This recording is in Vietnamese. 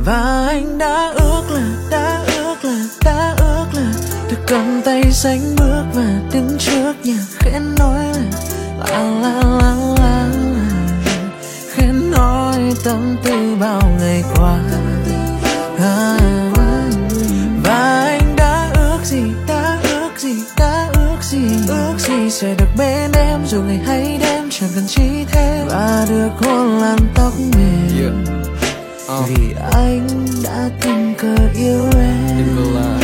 Và anh đã ước là được cầm tay sánh bước và đứng trước nhà khẽ nói là khẽ nói tâm tư bao ngày qua. Và anh đã ước gì sẽ được bên em dù ngày hay đêm chẳng cần chi thêm, và được hôn làn tóc mềm vì anh đã tình cờ yêu em.